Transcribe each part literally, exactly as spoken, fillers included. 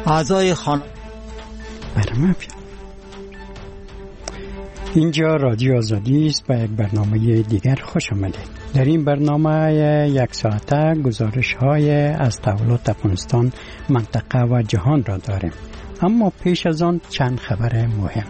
اعضای خان برنامه اینجا رادیو آزادی است. به یک برنامه دیگر خوش آمدید. در این برنامه یک ساعته گزارش های از تحولات افغانستان، منطقه و جهان را داریم، اما پیش از آن چند خبر مهم.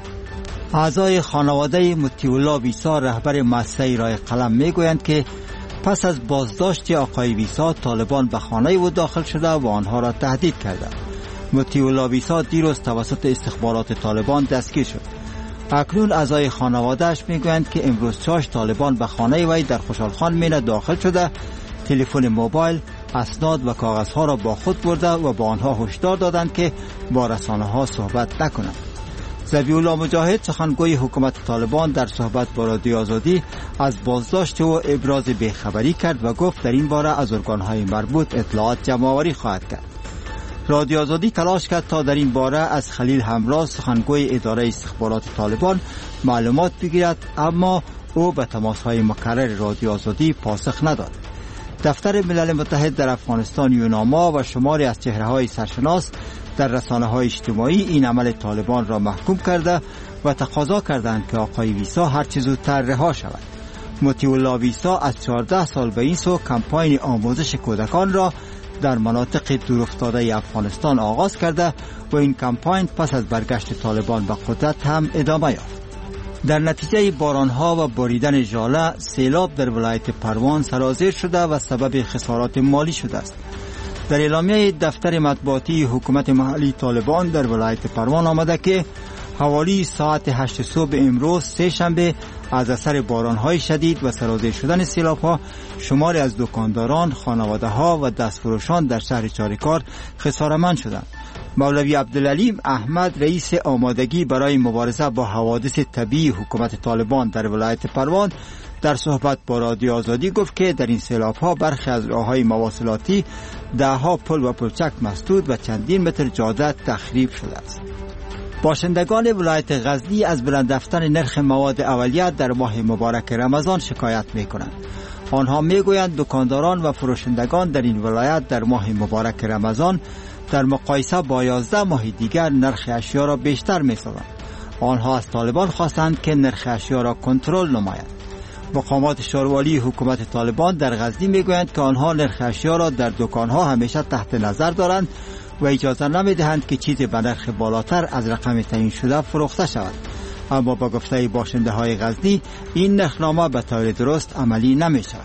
اعضای خانواده مطیع الله ویسا رهبر مؤسسه رای قلم میگویند که پس از بازداشت آقای ویسا طالبان به خانه او داخل شده و آنها را تهدید کرده. مطیع الله ویسا دیروز توسط استخبارات طالبان دستگیر شد. اکنون اعضای خانواده‌اش میگویند که امروز چاش طالبان به خانه وی در خوشحالخان مینه داخل شده، تلفن موبایل، اسناد و کاغذها را با خود برده و با آنها هشدار دادند که با رسانه‌ها صحبت نکنند. ذبیح الله مجاهد سخنگوی حکومت طالبان در صحبت با رادیو آزادی از بازداشت او ابراز بیخبری کرد و گفت در این باره از ارگان‌های مربوط اطلاعات جمع‌آوری خواهد کرد. رادیو آزادی تلاش کرد تا در این باره از خلیل همراز سخنگوی اداره استخبارات طالبان معلومات بگیرد، اما او به تماس‌های مکرر رادیو آزادی پاسخ نداد. دفتر ملل متحد در افغانستان یوناما و شماری از چهره‌های سرشناس در رسانه‌های اجتماعی این عمل طالبان را محکوم کرده و تقاضا کردند که آقای ویسا هر چه زودتر رها شود. مطیع الله ویسا از چهارده سال به این سو کمپاین آموزش کودکان را در مناطق دورافتاده افغانستان آغاز کرده و این کمپاین پس از برگشت طالبان به قدرت هم ادامه یافت. در نتیجه بارانها و باریدن ژاله، سیلاب در ولایت پروان سرازیر شده و سبب خسارات مالی شده است. در اعلامیه دفتر مطبوعاتی حکومت محلی طالبان در ولایت پروان آمده که حوالی ساعت هشت صبح امروز سه شنبه از اثر بارانهای شدید و سرازیر شدن سیلاب‌ها شماری از دکانداران، خانواده‌ها و دستفروشان در شهر چاریکار خسارتمند شدند. مولوی عبدالعلیم احمد رئیس آمادگی برای مبارزه با حوادث طبیعی حکومت طالبان در ولایت پروان در صحبت با رادیو آزادی گفت که در این سیلاب‌ها برخی از راه‌های مواصلاتی، ده‌ها پل و پلچک مسدود و چندین متر جاده تخریب شده است. باشندگان ولایت غزنی از بلند رفتن نرخ مواد اولیه در ماه مبارک رمضان شکایت می‌کنند. آنها می‌گویند دکانداران و فروشندگان در این ولایت در ماه مبارک رمضان در مقایسه با یازده ماه دیگر نرخ اشیا را بیشتر می‌سازند. آنها از طالبان خواستند که نرخ اشیا را کنترل نماید. مقامات شاروالی حکومت طالبان در غزنی میگویند که آنها نرخ اشیا را در دکانها همیشه تحت نظر دارند و اجازه نمیدهند که چیزی به نرخ بالاتر از رقم تعیین شده فروخته شود. اما با گفته باشنده های غزنی این نرخنامه به طور درست عملی نمی شود.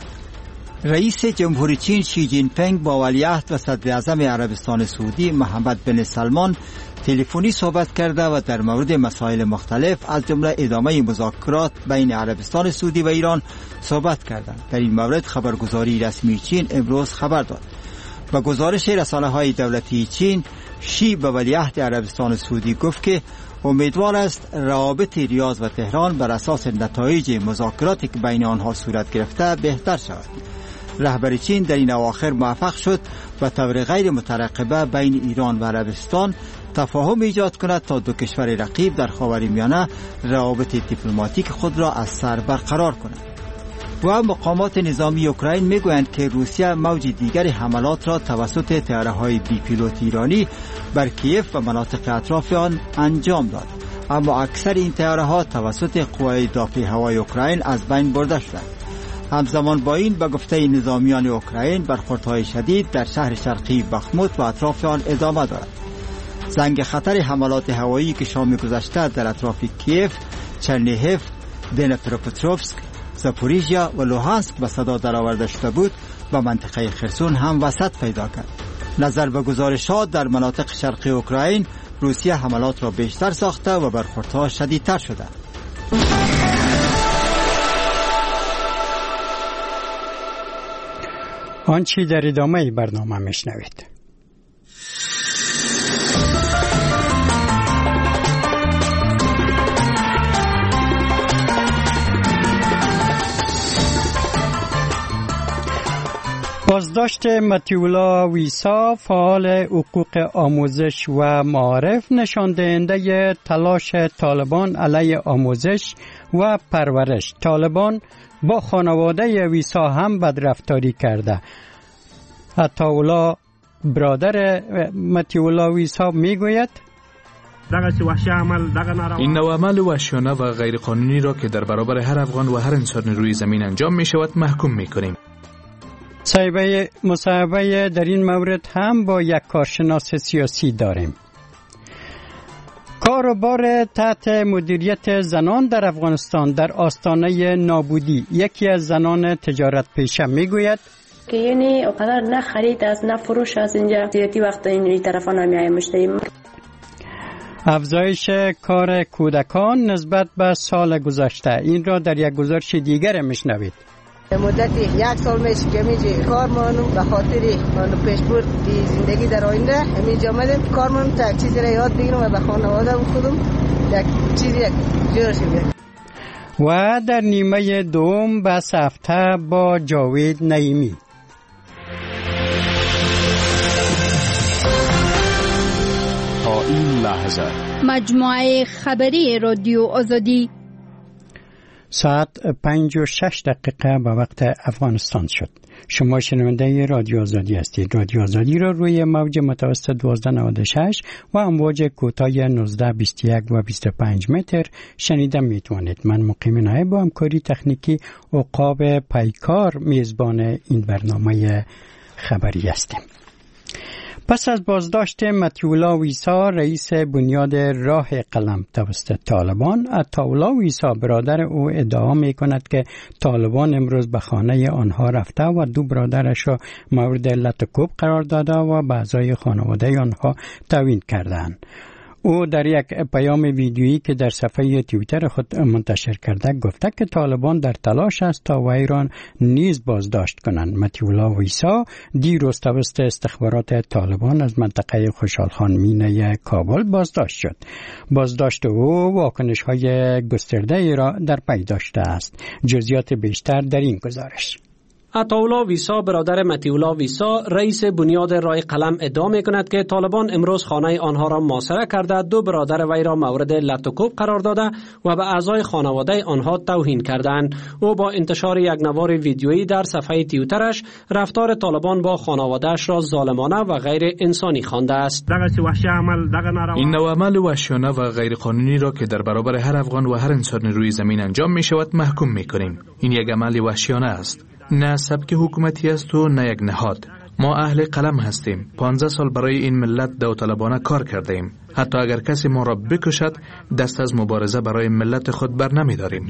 رئیس جمهوری چین شی جین پینگ با ولیعهد و صدر اعظم عربستان سعودی محمد بن سلمان تلفنی صحبت کرده و در مورد مسائل مختلف از جمله ادامه مذاکرات بین عربستان سعودی و ایران صحبت کردند. در این مورد خبرگزاری رسمی چین امروز خبر داد. با گزارش رسانه‌های دولتی چین، شی به ولیعهد عربستان سعودی گفت که امیدوار است روابط ریاض و تهران بر اساس نتایج مذاکراتی که بین آنها صورت گرفته بهتر شود. رهبر چین در این اواخر موفق شد و طور غیر مترقبه بین ایران و عربستان تفاهم ایجاد کند تا دو کشور رقیب در خاورمیانه روابط دیپلماتیک خود را از سر برقرار کنند. و مقامات نظامی اوکراین میگویند که روسیه موج دیگر حملات را توسط طیاره‌های بی پیلوت ایرانی بر کیف و مناطق اطراف آن انجام داد، اما اکثر این طیاره‌ها توسط قوای دفاع هوایی اوکراین از بین برده شدند. همزمان با این به گفته نظامیان اوکراین برخوردهای شدید در شهر شرقی بخموت و اطراف آن ادامه دارد. زنگ خطر حملات هوایی که شام گذشته در اطراف کیف، چرنیهف، دنپروپتروفسک، زاپوریژیا و لوهانسک به صدا درآورده شده بود و منطقه خرسون هم وسط پیدا کرد. نظر به گزارشات در مناطق شرقی اوکراین، روسیه حملات را بیشتر ساخته و برخوردها شدیدتر شده. آنچه در ادامه برنامه میشنوید. بازداشت مطیع الله ویسا فعال حقوق آموزش و معارف نشان دهنده تلاش طالبان علیه آموزش و پرورش. طالبان با خانواده ویسا هم بدرفتاری کرده. عطاءالله برادر مطیع ویسا میگوید این نوع عمل وحشیانه و غیرقانونی را که در برابر هر افغان و هر انسان روی زمین انجام می شود محکوم می کنیم. مصاحبه در این مورد هم با یک کارشناس سیاسی داریم. کار و بار تحت مدیریت زنان در افغانستان در آستانه نابودی. یکی از زنان تجارت پیشه میگوید که یعنی اونقدر نه خرید از نه فروش از اینجا زیادی وقت این طرفا نمیایم مشتری. افزایش کار کودکان نسبت به سال گذشته. این را در یک گزارش دیگر میشنوید. مدتی یک سال میشه که میجی کارمانو به خاطری منو پیشبرد زندگی در آینده همینجا آمدیم کارمانو تا یک چیزی را یاد بگیرم و به خانواده خودم یک چیزی جور شیم. و در نیمه دوم بس هفته با جاوید نعیمی. تا این لحظه مجموعه خبری رادیو آزادی. ساعت پنج و شش دقیقه به وقت افغانستان شد. شما شنونده رادیو آزادی هستید. رادیو آزادی را روی موج متوسط دوازده نود و شش و امواج کوتاه نوزده بیست و یک و بیست و پنج متر شنیده میتوانید. من مقیم نایب با همکاری تکنیکی عقاب پیکار میزبان این برنامه خبری هستیم. پس از بازداشت مطیع ویسا رئیس بنیاد راه قلم توسط طالبان، عطاالله ویسا برادر او ادعا می کند که طالبان امروز به خانه آنها رفته و دو برادرش را مورد لطکوب قرار داده و به اعضای خانواده آنها توهین کردند. او در یک پیام ویدیویی که در صفحه توییتر خود منتشر کرده گفته که طالبان در تلاش است تا وی را نیز بازداشت کنند. مطیع ویسا دیروز توسط استخبارات طالبان از منطقه خوشحال خان مینه کابل بازداشت شد. بازداشت او واکنش‌های گسترده‌ای را در پی داشته است. جزئیات بیشتر در این گزارش. عطاالله ویسا برادر مطیع ویسا رئیس بنیاد راه قلم ادعا می‌کند که طالبان امروز خانه آنها را محاصره کرده، دو برادر وی را مورد لطکوب قرار داده و به اعضای خانواده آنها توهین کردند. او با انتشار یک نوار ویدیویی در صفحه توییترش رفتار طالبان با خانواده‌اش را ظالمانه و غیر انسانی خوانده است. این نوع عمل وحشیانه و غیرقانونی را که در برابر هر افغان و هر انسان روی زمین انجام می‌شود محکوم می‌کنیم. این یک عمل وحشیانه است. نه سبک حکومتی است و نه یک نهاد. ما اهل قلم هستیم. پانزده سال برای این ملت داوطلبانه کار کرده ایم. حتی اگر کسی ما را بکشد دست از مبارزه برای ملت خود بر نمی داریم.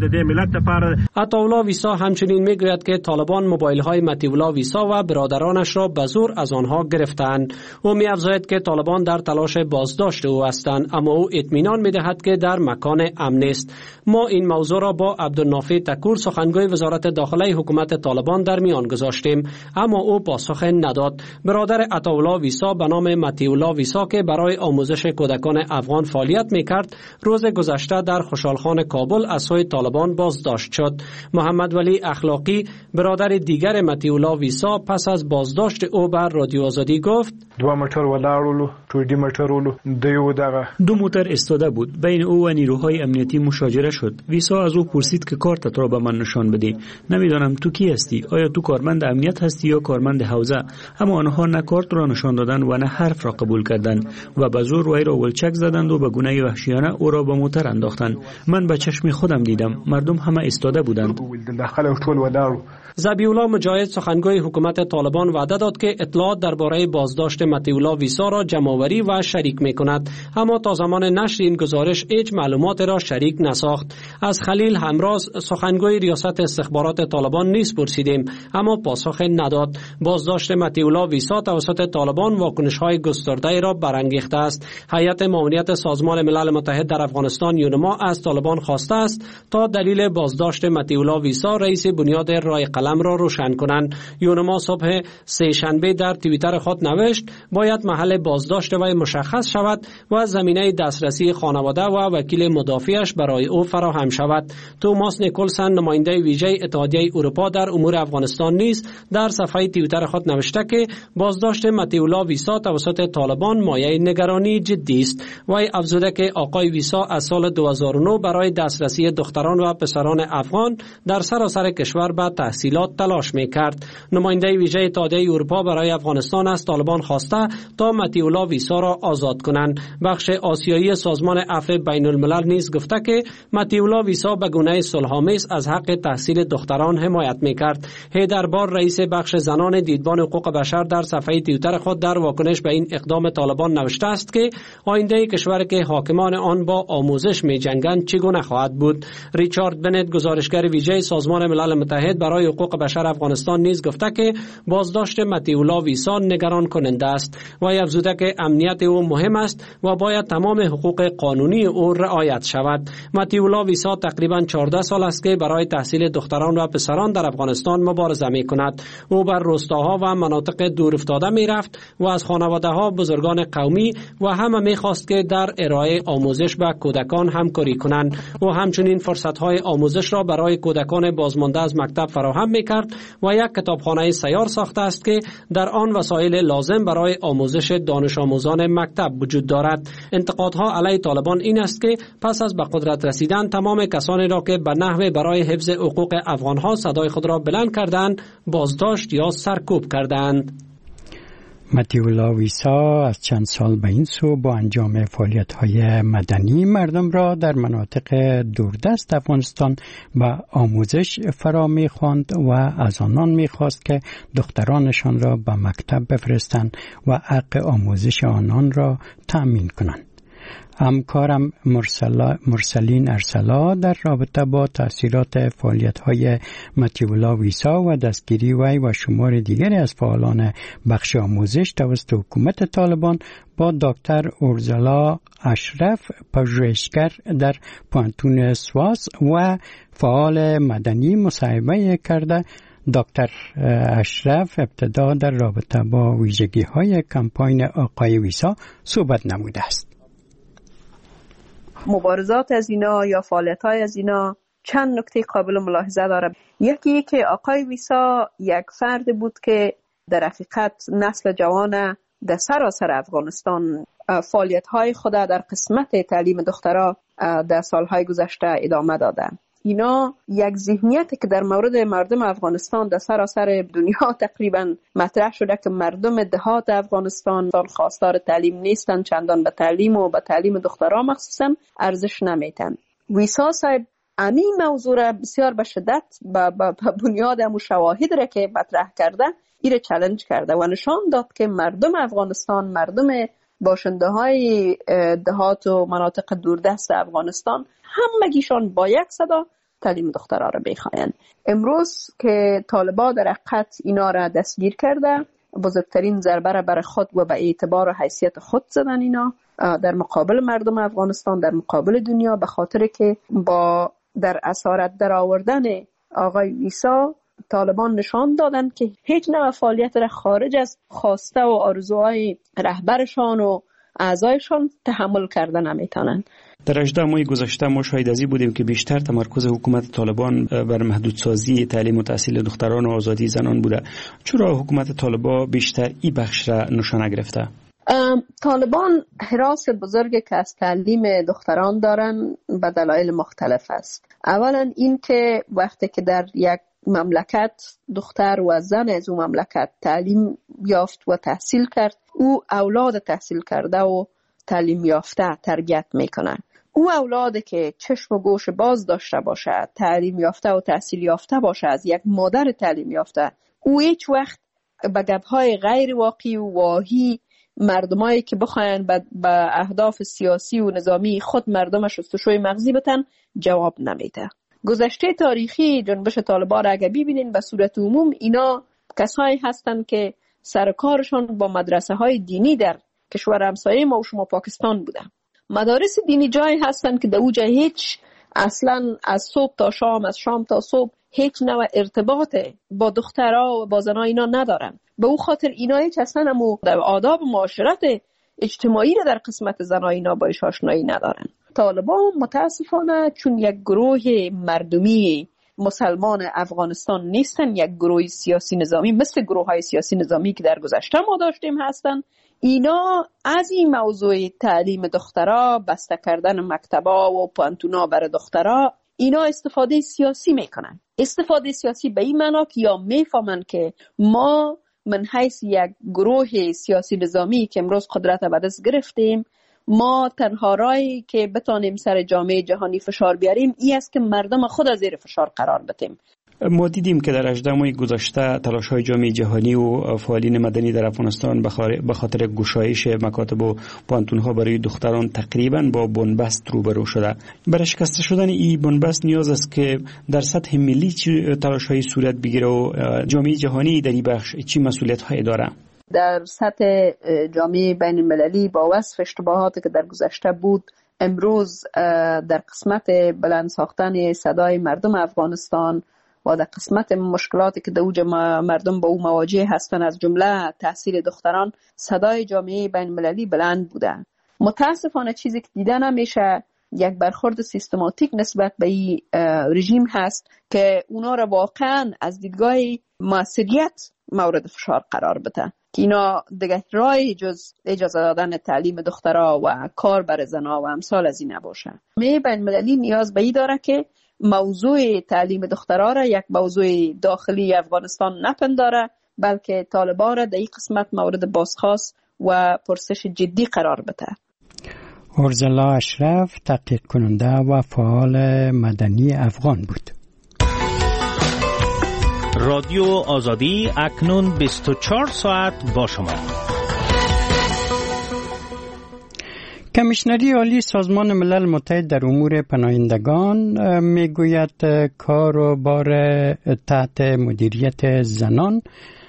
عطاالله ویسا همچنین می گوید که طالبان موبایل های مطیع ویسا و برادرانش را به زور از آنها گرفتند. او می افزاید که طالبان در تلاش بازداشت او هستند، اما او اطمینان می دهد که در مکان امن است. ما این موضوع را با عبدالنافع تکور سخنگوی وزارت داخله حکومت طالبان در میان گذاشتیم، اما او پاسخ نداد. برادر عطاالله ویسا به نام مطیع ویسا که برای آموزش کودکان افغان فعالیت میکرد، روز گذشته در خوشحالخان کابل از سوی طالبان بازداشت شد. محمد ولی اخلاقی برادر دیگر مطیع ویسا پس از بازداشت او بر رادیو آزادی گفت: دو موتور ولاړولو ټوډي موتورولو دیو دغه دو موتر استاده بود. بین او و نیروهای امنیتی مشاجره شد. ویسا از او پرسید که کارت را به من نشان بده. نمیدانم تو کی هستی؟ آیا تو کارمند امنیت هستی یا کارمند حوزه؟ اما آنها نه کارت را نشان دادند و نه حرف را قبول کردند و به زور وی را ولچک زدند و به گونه وحشیانه او را به موتر انداختند. من به چشم خودم دیدم. مردم همه استاده بودند. ذبیح الله مجاهد سخنگوی حکومت طالبان وعده داد که اطلاعات درباره بازداشت مطیع ویسا را جمع‌آوری و شریک می‌کند، اما تا زمان نشر این گزارش هیچ معلومات را شریک نساخت. از خلیل همراز سخنگوی ریاست استخبارات طالبان نیز پرسیدیم، اما پاسخ نداد. بازداشت مطیع ویسا توسط طالبان واکنش‌های گسترده را برانگیخته است. هیئت معاونیت سازمان ملل متحد در افغانستان یونما از طالبان خواسته است تا دلیل بازداشت مطیع ویسا رئیس بنیاد راه قلم را روشن کنند. یونما صبح سه شنبه در توییتر خود نوشت باید محل بازداشت وی مشخص شود و زمینه دسترسی خانواده و وکیل مدافعش برای او فراهم شود. توماس نیکولسن نماینده ویژه اتحادیه اروپا در امور افغانستان نیز در صفحه توییتر خود نوشته که بازداشت مطیع ویسا توسط طالبان مایه نگرانی قانونی جدی است. وی افزوده که آقای ویسا از سال دو هزار و نه برای دسترسی دختران و پسران افغان در سراسر کشور به تحصیلات تلاش می‌کرد. نماینده ویژه اتحادیه اروپا برای افغانستان از طالبان خواسته تا مطیع ویسا را آزاد کنند. بخش آسیایی سازمان عفو بین الملل نیز گفته که مطیع ویسا به گونه صلح‌آمیز از حق تحصیل دختران حمایت می‌کرد. حیدر بار رئیس بخش زنان دیدبان حقوق بشر در صفحه توییتر خود در واکنش به این اقدام طالبان نوشته است که آینده کشور که حاکمان آن با آموزش می‌جنگند چگونه خواهد بود. ریچارد بنت گزارشگر ویژه سازمان ملل متحد برای حقوق بشر افغانستان نیز گفته که بازداشت مطیع ویسا نگران کننده است و افزوده که امنیت او مهم است و باید تمام حقوق قانونی او رعایت شود. مطیع ویسا تقریباً چهارده سال است که برای تحصیل دختران و پسران در افغانستان مبارزه می‌کند. او بر روستاها و مناطق دورافتاده می‌رفت و از خانواده‌ها، بزرگان قومی و همه می‌خواست که در ارائه آموزش به کودکان همکاری کنند. او همچنین فرصت‌های آموزش را برای کودکان بازمانده از مکتب فراهم می‌کرد و یک کتابخانه سیار ساخته است که در آن وسایل لازم برای آموزش دانش آموزان مکتب وجود دارد. انتقادها علیه طالبان این است که پس از به قدرت رسیدن تمام کسانی را که به نحو برای حفظ حقوق افغان‌ها صدای خود را بلند کردند بازداشت یا سرکوب کردند. مطیع ویسا از چند سال به این سو با انجام فعالیت‌های مدنی مردم را در مناطق دوردست افغانستان به آموزش فرا می‌خواند و از آنان می‌خواست که دخترانشان را به مکتب بفرستند و حق آموزش آنان را تأمین کنند. همکارم مرسلین ارسلا در رابطه با تأثیرات فعالیت‌های مطیع ویسا و دستگیری وی و شمار دیگری از فعالان بخش آموزش توسط حکومت طالبان با دکتر اورزلا اشرف، پژوهشگر در پانتون سواس و فعال مدنی مصاحبه کرده. دکتر اشرف ابتدا در رابطه با ویژگی‌های کمپاین آقای ویسا صحبت نموده است. مبارزات از اینا یا فعالیت‌های از اینا چند نکته قابل ملاحظه داره. یکی که آقای ویسا یک فرد بود که در حقیقت نسل جوان در سراسر افغانستان فعالیت‌های خود در قسمت تعلیم دخترها در سالهای گذشته ادامه دادن. اینا یک ذهنیتی که در مورد مردم افغانستان در سراسر دنیا تقریبا مطرح شده که مردم دهات افغانستان خواستار تعلیم نیستن، چندان به تعلیم و به تعلیم دخترها مخصوصا ارزش نمیتن. ویسا صاحب همین موضوع را بسیار به شدت به بنیاد و شواهد را که مطرح کرده ایره چالش کرده و نشان داد که مردم افغانستان، مردم باشنده های دهات و مناطق دوردست افغانستان همگیشان با یک صدا تعلیم دخترها را بخواهند. امروز که طالبان در حقیقت اینا را دستگیر کرده، بزرگترین ضربه را بر خود و به اعتبار و حیثیت خود زدن اینا در مقابل مردم افغانستان، در مقابل دنیا، به خاطر که با در اسارت در آوردن آقای ویسا طالبان نشان دادن که هیچ نوع فعالیت را خارج از خواسته و آرزوهای رهبرشان و اعضایشان تحمل کردن نمیتونن. در هجده ماه گذشته ما شاهد از این بودیم که بیشتر تمرکز حکومت طالبان بر محدودسازی تعلیم و تحصیل دختران و آزادی زنان بوده. چرا حکومت طالبان بیشتر این بخش را نشانه گرفته؟ طالبان حراس بزرگی که از تعلیم دختران دارن به دلایل مختلف است. اولا این که وقتی که در یک مملکت دختر و زن از اون مملکت تعلیم یافت و تحصیل کرد، او اولاد تحصیل کرده و تعلیم یافته تربیت میکنن. او اولادی که چشم و گوش باز داشته باشه، تعلیم یافته و تحصیل یافته باشه، از یک مادر تعلیم یافته، او هیچ وقت به گپ‌های غیر واقعی و واهی مردمایی که بخواین به اهداف سیاسی و نظامی خود مردم شستشوی مغزی بتن جواب نمیده. گذشته تاریخی جنبش طالبان را اگه ببینین به صورت عموم اینا کسایی هستن که سرکارشان با مدرسه های دینی در کشور همسایه ما و شما پاکستان بودن. مدارس دینی جایی هستن که در اوجه هیچ اصلا از صبح تا شام، از شام تا صبح هیچ نوع ارتباط با دخترها و با زنها اینا ندارن. به او خاطر اینا هیچ اصلا همو در آداب معاشرت اجتماعی را در قسمت زنها اینا با ایش آشنایی ندارن. طالبان متاسفانه چون یک گروه مردمی مسلمان افغانستان نیستن، یک گروه سیاسی نظامی مثل گروه های سیاسی نظامی که در گذشته ما داشتیم هستن. اینا از این موضوع تعلیم دخترها، بسته کردن مکتبا و پانتونا برای دخترها، اینا استفاده سیاسی میکنن. استفاده سیاسی به این معنا که یا میفهمن که ما من حیث یک گروه سیاسی نظامی که امروز قدرت به دست گرفتیم، ما تنها راهی که بتانیم سر جامعه جهانی فشار بیاریم این است که مردم خود از زیر فشار قرار بدیم. ما دیدیم که در هجده ماه گذشته تلاش‌های جامعه جهانی و فعالین مدنی در افغانستان به خاطر گشایش مکاتب و پانتون‌ها برای دختران تقریباً با بنبست روبرو شده. برای شکسته شدن این بنبست نیاز است که در سطح ملی تلاش‌های صورت بگیره و جامعه جهانی در این بخش چی مسئولیت‌های داره؟ در سطح جامعه بین المللی با وصف اشتباهاتی که در گذشته بود، امروز در قسمت بلند ساختن صدای مردم افغانستان و در قسمت مشکلاتی که دوج مردم با او مواجه هستند از جمله تحصیل دختران، صدای جامعه بین المللی بلند بوده. متاسفانه چیزی که دیده نمیشه یک برخورد سیستماتیک نسبت به این رژیم هست که اونا را واقعا از دیدگاه مسئولیت مورد فشار قرار بده که اینا دیگه رای جز اجازه دادن تعلیم دخترها و کار بر زنها و امثال از این نباشه. می بین المللی نیاز به این داره که موضوع تعلیم دخترها را یک موضوع داخلی افغانستان نپنداره، بلکه طالبان را در این قسمت مورد بازخواست و پرسش جدی قرار بده. ارزلا اشرف تحقیق کننده و فعال مدنی افغان بود. رادیو آزادی اکنون بیست و چهار ساعت با شما. کمیشنری عالی سازمان ملل متحد در امور پناهندگان میگوید کار و بار تحت مدیریت زنان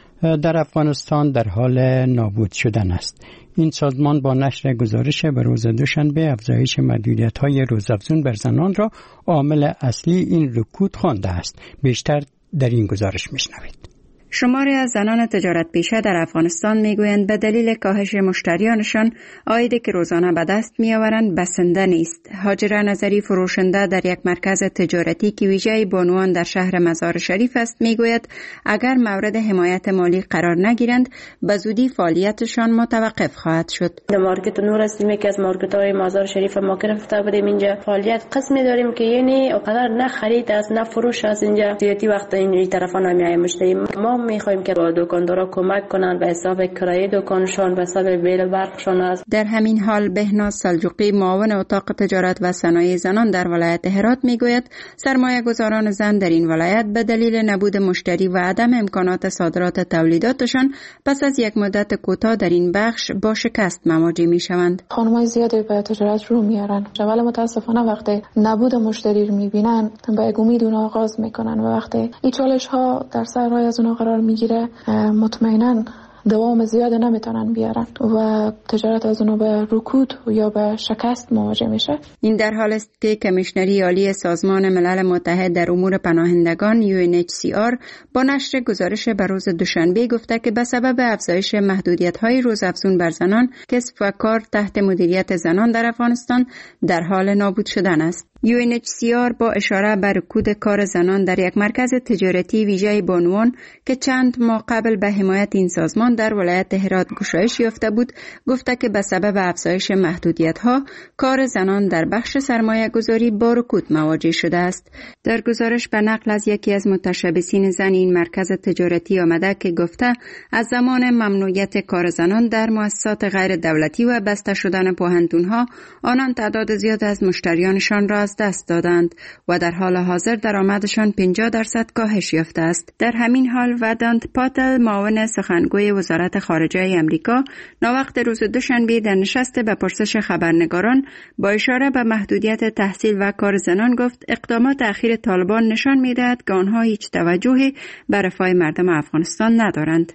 در افغانستان در حال نابود شدن است. این سازمان با نشر گزارش به روز دوشنبه افزایش محدودیت‌های روزافزون بر زنان را عامل اصلی این رکود خوانده است. بیشتر در این گزارش میشنوید. شماری از زنان تجارت پیشه در افغانستان میگویند به دلیل کاهش مشتریانشان عایدی که روزانه به دست میآورند بسنده نیست. هاجره نظری فروشنده در یک مرکز تجارتی که ویژه بانوان در شهر مزار شریف است میگوید اگر مورد حمایت مالی قرار نگیرند به زودی فعالیتشان متوقف خواهد شد. در مارکت نور هستیم که از مارکت های مزار شریف ما گرفته بودیم. اینجا فعالیت قسمی داریم که یعنی اونقدر نه خرید از نه فروش از اینجا زیادی وقت این طرفا نمیای مشتری. ما میخوایم که با دکاندارا کمک کنن به حساب کرایه دکانشان، به حساب بیل برقشان است. در همین حال بهناز سلجوقی معاون اتاق تجارت و صنایع زنان در ولایت هرات میگوید سرمایه گذاران زن در این ولایت به دلیل نبود مشتری و عدم امکانات صادرات تولیداتشان پس از یک مدت کوتاه در این بخش با شکست مواجه میشوند. خانم‌های زیادی به تجارت رو میارن، ولی متاسفانه وقتی نبود مشتری رو میبینن با امید اون آغاز میکنن و وقتی این چالش ها در سر راه از اون قرار میگیره مطمئناً دوام زیاد نمیتونن بیارن و تجارت از اونو به رکود یا به شکست مواجه میشه. این در حال است که کمیشنری عالی سازمان ملل متحد در امور پناهندگان یو ان اچ سی آر با نشر گزارش به روز دوشنبه گفته که به سبب افزایش محدودیت‌های روزافزون بر زنان، کسب و کار تحت مدیریت زنان در افغانستان در حال نابود شدن است. یو ان اچ سی آر با اشاره بر رکود کار زنان در یک مرکز تجارتی ویژه بانوان که چند ماه قبل به حمایت این سازمان در ولایت هرات گشایش یافته بود، گفته که به سبب افزایش محدودیت‌ها کار زنان در بخش سرمایه گذاری با رکود مواجه شده است. در گزارش به نقل از یکی از متشبثین زن این مرکز تجارتی آمده که گفته از زمان ممنوعیت کار زنان در مؤسسات غیر دولتی و بسته شدن پوهنتون‌ها آنان تعداد زیاد از مشتریانشان را از دست دادند و در حال حاضر درآمدشان پنجاه درصد کاهش یافته است. در همین حال ودانت پاتل معاون سخنگوی وزارت خارجه امریکا ناوقت روز دوشنبه در نشست به پرسش خبرنگاران با اشاره به محدودیت تحصیل و کار زنان گفت اقدامات اخیر طالبان نشان می‌دهد که آنها هیچ توجهی به رفاه مردم افغانستان ندارند.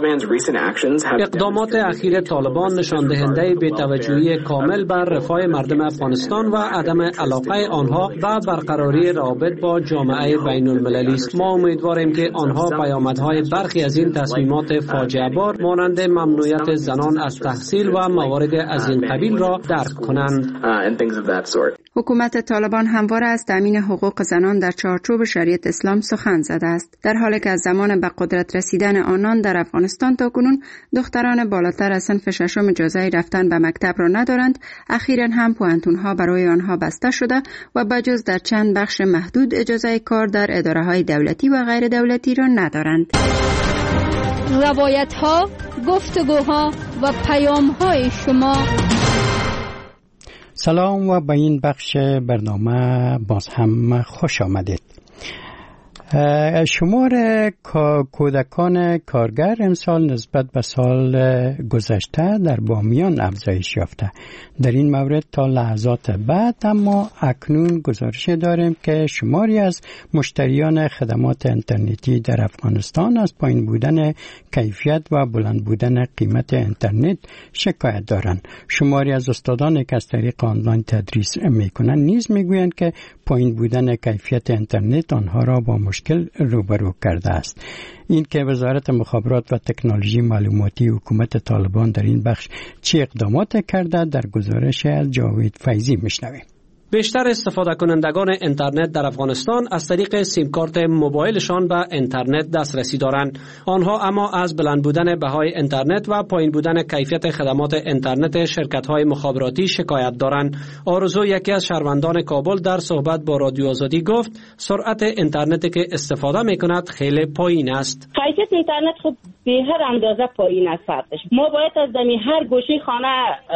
اقدامات اخیر طالبان نشان دهنده بی‌توجهی کامل بر رفاه مردم افغانستان و عدم علاقه جامعه آنها و برقراری روابط با جامعه بین المللی است. ما امیدواریم که آنها پیامدهای برخی از این تصمیمات فاجعه بار مانند ممنوعیت زنان از تحصیل و موارد از این قبیل را درک کنند. حکومت طالبان همواره از تامین حقوق زنان در چارچوب شریعت اسلام سخن زده است، در حالی که از زمان به قدرت رسیدن آنان در افغانستان تا کنون دختران بالاتر از صنف ششم اجازه رفتن به مکتب را ندارند. اخیراً هم پوهنتون‌ها برای آنها بسته شده و بجز در چند بخش محدود اجازه کار در اداره‌های دولتی و غیر دولتی را ندارند. روایت‌ها، گفتگوها و پیام‌های شما. سلام و به این بخش برنامه باز هم خوش آمدید. شمار کودکان کارگر امسال نسبت به سال گذشته در بامیان افزایش یافته. در این مورد تا لحظات بعد اما اکنون گزارش داریم که شماری از مشتریان خدمات اینترنتی در افغانستان از پایین بودن کیفیت و بلند بودن قیمت اینترنت شکایت دارند. شماری از استادان که از طریق آنلاین تدریس میکنند نیز میگویند که پایین بودن کیفیت اینترنت آنها را با مشکل روبرو کرده است. این که وزارت مخابرات و تکنولوژی معلوماتی حکومت طالبان در این بخش چه اقدامات کرده در گزارش از جاوید فیضی میشنویم. بیشتر استفاده کنندگان اینترنت در افغانستان از طریق سیم کارت موبایلشان به اینترنت دسترسی دارند. آنها اما از بلند بودن بهای اینترنت و پایین بودن کیفیت خدمات اینترنت شرکت‌های مخابراتی شکایت دارند. آرزو، یکی از شهروندان کابل، در صحبت با رادیو آزادی گفت سرعت اینترنتی که استفاده می‌کند خیلی پایین است. کیفیت اینترنت خب به هر اندازه پایین است. ما باید از دمی هر گوشه خانه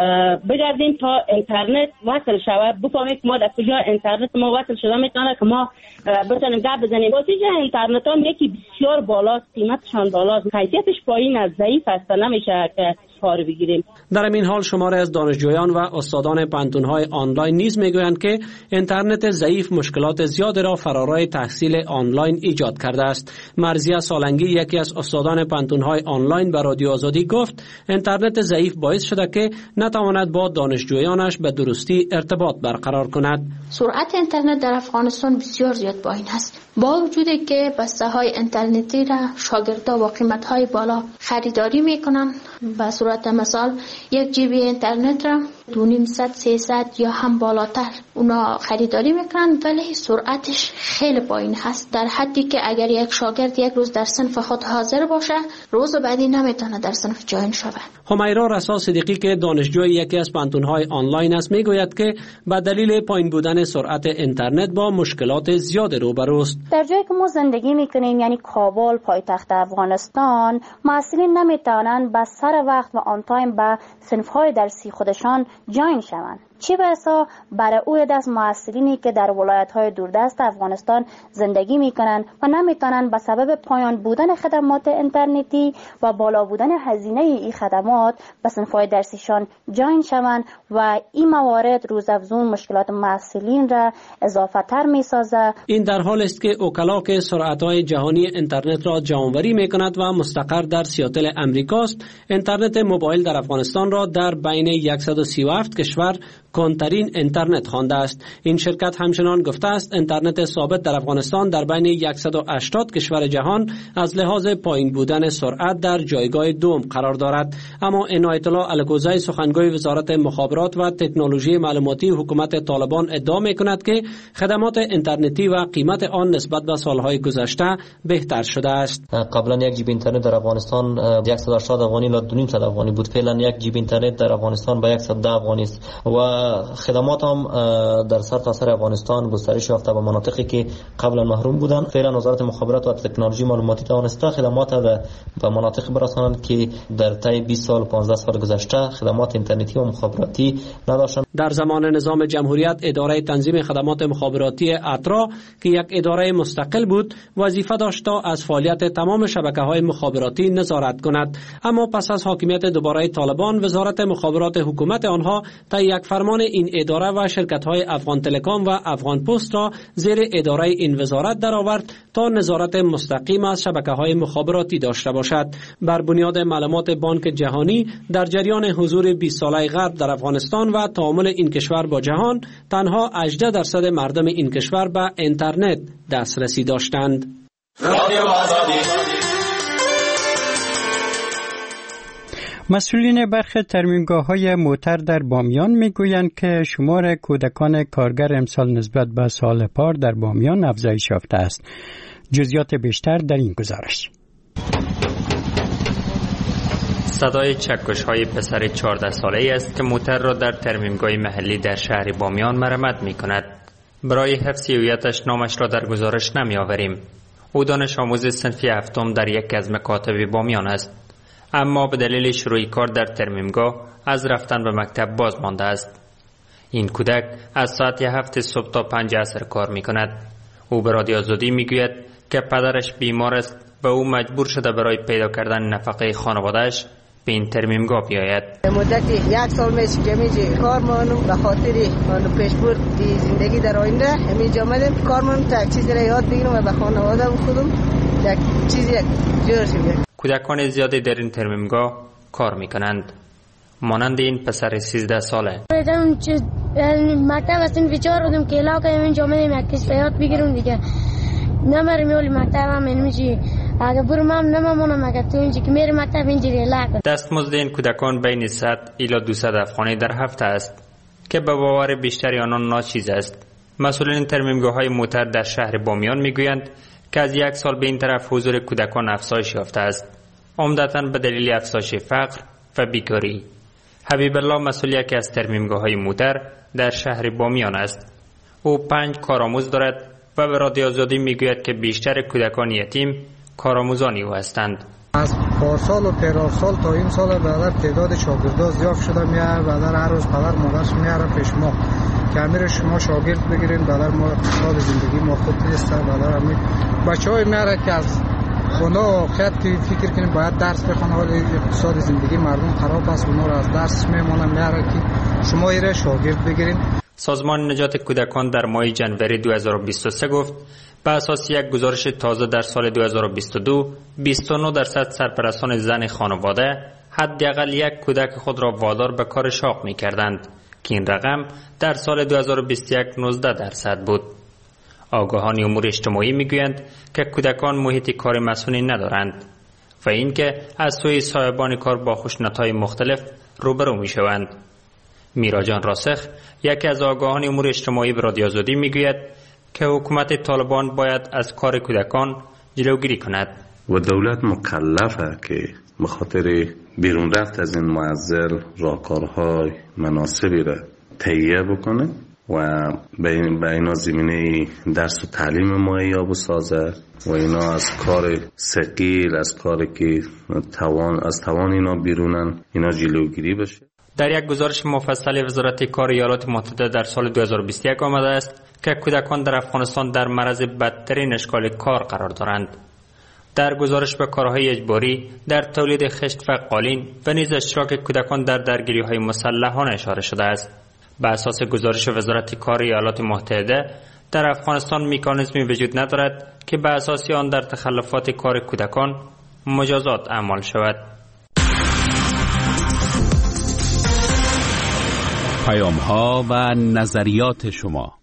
بگردیم تا اینترنت وصل شود، بفهمیم ما در کجا اینترنت ما وصل شده میتونه که ما بتونیم گپ بزنیم. واسه اینترنت ها یکی بسیار بالاست، قیمتشان بالاست، کیفیتش پایین است، ضعیف است، نمیشه که کار بگیریم. در این حال شماره از دانشجویان و استادان پانتون‌های آنلاین نیز میگویند که اینترنت ضعیف مشکلات زیاد را فرارای تحصیل آنلاین ایجاد کرده است. مرضیه سالنگی، یکی از استادان پانتون‌های آنلاین، به رادیو آزادی گفت اینترنت ضعیف باعث شده که نتواند با دانشجویانش به درستی ارتباط برقرار کند. سرعت اینترنت در افغانستان بسیار زیاد پایین است، با وجودی که بسته‌های اینترنتی را شاگردان با قیمت‌های بالا خریداری می‌کنند. به صورت مثال یک جی بی اینترنت را دو نیم صد سیصد یا هم بالاتر اونا خریداری میکنن، ولی سرعتش خیلی پایین هست، در حدی که اگر یک شاگرد یک روز در صنف خود حاضر باشه، روز بعدی نمیتونه در صنف جوین شود. همیرا رسا صدیقی که دانشجوی یکی از پانتون‌های آنلاین است میگوید که به دلیل پایین بودن سرعت اینترنت با مشکلات زیاد روبروست. در جایی که ما زندگی میکنیم، یعنی کابل پایتخت افغانستان، محصلین نمیتونن به سر وقت و آن تایم به صنف‌های درسی خودشان جوین شوند. چی بسا برای او دست محصلینی که در ولایت‌های دوردست افغانستان زندگی میکنن و نمیتونن به سبب پایان بودن خدمات اینترنتی و بالا بودن هزینه این خدمات به صنف‌های درسیشان جوین شوند و این موارد روزافزون مشکلات محصلین را اضافه تر میسازه. این در حال است که اوکلا که سرعت‌های جهانی اینترنت را جمع‌آوری میکند و مستقر در سیاتل امریکاست، اینترنت موبایل در افغانستان را در بین صد و سی و هفت کشور کنترین اینترنت خوانده است. این شرکت همچنان گفته است اینترنت ثابت در افغانستان در بین صد و هشتاد کشور جهان از لحاظ پایین بودن سرعت در جایگاه دوم قرار دارد. اما عنایت الله الکوزی، سخنگوی وزارت مخابرات و تکنولوژی معلوماتی حکومت طالبان، ادعا می‌کند که خدمات اینترنتی و قیمت آن نسبت به سالهای گذشته بهتر شده است. قبلا یک جی بی اینترنت در افغانستان صد و هشتاد افغانی تا دو نیم صد افغانی بود. فعلا یک جی بی اینترنت در افغانستان به صد و ده افغانی است و خدمات هم در سر تا سر افغانستان گسترش یافته به مناطقی که قبلا محروم بودند. فعلا وزارت مخابرات و تکنولوژی معلوماتی توانسته خدمات به مناطق برسانند که در طی بیست سال پانزده سال گذشته خدمات اینترنتی و مخابراتی نداشتند. در زمان نظام جمهوریت اداره تنظیم خدمات مخابراتی اترا که یک اداره مستقل بود وظیفه داشت تا از فعالیت تمام شبکه‌های مخابراتی نظارت کند. اما پس از حاکمیت دوباره طالبان، وزارت مخابرات حکومت آنها تا یک فرمان سازمان این اداره و شرکت‌های افغان تلکام و افغان پست را زیر اداره این وزارت درآورد تا نظارت مستقیم از شبکه‌های مخابراتی داشته باشد. بر بنیاد معلومات بانک جهانی در جریان حضور بیست ساله غرب در افغانستان و تعامل این کشور با جهان، تنها هجده درصد مردم این کشور به اینترنت دسترسی داشتند. مسئولین برخی ترمیمگاه‌های موتر در بامیان میگویند که شمار کودکان کارگر امسال نسبت به سال پار در بامیان افزایش یافته است. جزئیات بیشتر در این گزارش. صدای چکش‌های پسر چهارده ساله‌ای است که موتر را در ترمیمگاه محلی در شهر بامیان مرمت می‌کند. برای حفظ هویتش نامش را در گزارش نمی‌آوریم. او دانش آموز صنف هفتم در یک از مکاتب بامیان است. اما به دلیل شروع کار در ترمیمگاه از رفتن به مکتب باز مانده است. این کودک از ساعت هفت صبح تا پنج عصر کار می کند. او به رادیو آزادی می گوید که پدرش بیمار است و او مجبور شده برای پیدا کردن نفقه خانوادهش به این ترمیمگاه بیاید. مدتی یک سال میشه که میجی کارمانم به خاطر منو پیشبرد زندگی در آینده همینجا آمدم کارمانم تا چیزی را یاد بگیرم و به خانواده خودم یک چیزی جور شم. کودکان زیادی در این ترمیمگاه کار میکنند. مانند این پسر سیزده ساله. من مکتب هستیم بیچار بودم که علاقه اینجا آمدیم یک کس یاد بگیرم دیگه. نمیرم میولی مکتب هم نمیشی. اگه برم هم نمامونم اگه تو اینجا که میری مکتب اینجوری علاقه. دستمزد این کودکان بین صد الی دویست افغانی در هفته است که به باور بیشتری آنان ناچیز است. مسئولین ترمیمگاه‌های موتر در شهر بامیان میگویند که از یک سال به این طرف حضور کودکان افزایش یافته است، عمدتاً به دلیل افزایش فقر و بیکاری. حبیب الله مسئول یکی از ترمیمگاه‌های موتر در شهر بامیان است. او پنج کارآموز دارد و به رادیو آزادی میگوید که بیشتر کودکان یتیم کارآموزانی او هستند. از پارسال و پیرارسال تا این سال بعد تعداد شاگردان زیاد شده میاد و در هر روز پدر مادرش میاره پیش ما که امیر شما شاگرد بگیرین، بدر ما اقتصاد زندگی ما خوب نیست، بدر امیر بچه‌های میاره که از اونا خیلی فکر کنیم باید درس بخونه ولی اقتصاد زندگی مردم خراب است، اونا رو از درس میمونه میاره که شما ایره شاگرد بگیرین. سازمان نجات کودکان در ماه جنوری دو هزار و بیست و سه گفت به اساس یک گزارش تازه در سال دو هزار و بیست و دو بیست و نه درصد سرپرستان زن خانواده حداقل یک کودک خود را وادار به کار شاق می‌کردند که این رقم در سال دو هزار و بیست و یک نوزده درصد بود. آگاهان امور اجتماعی میگویند که کودکان محیط کار مسئولی ندارند و اینکه از سوی صاحبان کار با خشونت‌های مختلف روبرو میشوند. میراجان راسخ یکی از آگاهان امور اجتماعی به رادیو آزادی میگوید که حکومت طالبان باید از کار کودکان جلوگیری کند و دولت مکلفه که به خاطر بیرون رفت از این معضل راهکارهای مناسبی را تهیه بکنه و به اینا زمینه درس و تعلیم مهیا بسازه و اینا از کار ثقیل، از کاری که توان از توان اینا بیرونن، اینا جلوگیری بشه. در یک گزارش مفصل وزارت کار ایالات متحده در سال دو هزار و بیست و یک آمده است که کودکان در افغانستان در معرض بدترین اشکال کار قرار دارند. در گزارش به کارهای اجباری در تولید خشت و قالین و نیز اشتراک کودکان در درگیری‌های مسلحانه اشاره شده است. به اساس گزارش وزارت کار ایالات متحده در افغانستان مکانیزمی وجود ندارد که به اساس آن در تخلفات کار کودکان مجازات اعمال شود. پیام‌ها و نظریات شما.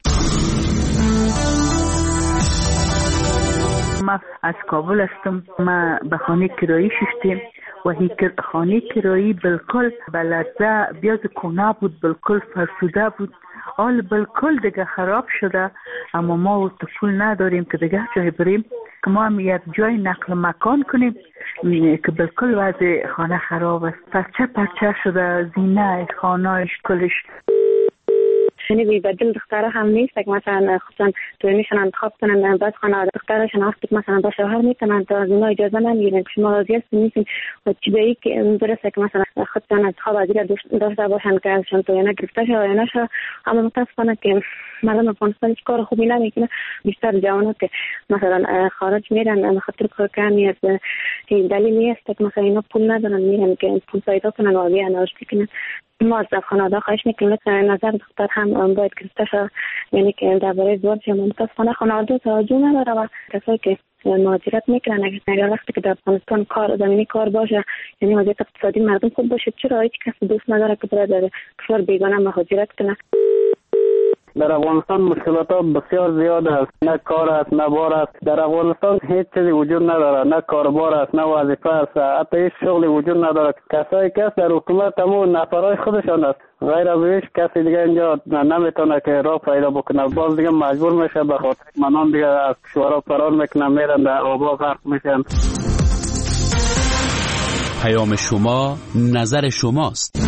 من از کابل هستم. ما به خانه کرایی شدیم و این خانه کرایی بالکل بلده بیاز کونه بود، بالکل فرسوده بود، حال بالکل دیگه خراب شده. اما ما تو پول نداریم که دیگه جای بریم که ما هم یک جای نقل مکان کنیم که بالکل وضع خانه خراب است، پرچه پرچه شده، زینه خانهش کلش. یعنی بی بدل دختره هم نیست که مثلا خودشان توی میشن انتخاب کنن بعد خانواده دخترشون هفت مثلا با شوهر میتونن تا از اینا اجازه نمیگیرن که شما راضی هستین نیستین و چی به یک درسته که مثلا خودشان انتخاب از داشته باشن که ازشان توی نگرفته شه و نشه. اما متاسفانه که مردم افغانستان هیچ کار خوبی نمیکنه. بیشتر جوانات که مثلا خارج میرن به خاطر کار کردن از دلیلی است که مثلا اینا پول ندارن میرن که پول پیدا کنن و بیان اوش بکنن. ما از خانواده خواهش میکنیم نظر دختر هم باید گرفته شد، یعنی که درباره ازدواج هم متاسفانه خانواده توجه نداره و کسایی که مهاجرت میکنن اگر وقتی که در افغانستان کار زمینی کار باشه، یعنی وضعیت اقتصادی مردم خوب باشه، چرا هیچ کسی دوست نداره که برای در کشور بیگانه مهاجرت کنه؟ در افغانستان مشکلات ها بسیار زیاد است، نه کار است نه بار است. در افغانستان هیچ چیزی وجود نداره، نه کاربار است نه وظیفه است، حتی هیچ شغلی وجود نداره. کسایی که در حکومت همون نفرای خودشان است، غیر از هیچ کسی دیگه اینجا نمیتونه که راه پیدا بکنه. باز دیگه مجبور میشه به خاطر منان دیگه از کشورها فرار میکنن، میرن در آبا غرق میشن. پیام شما نظر شماست.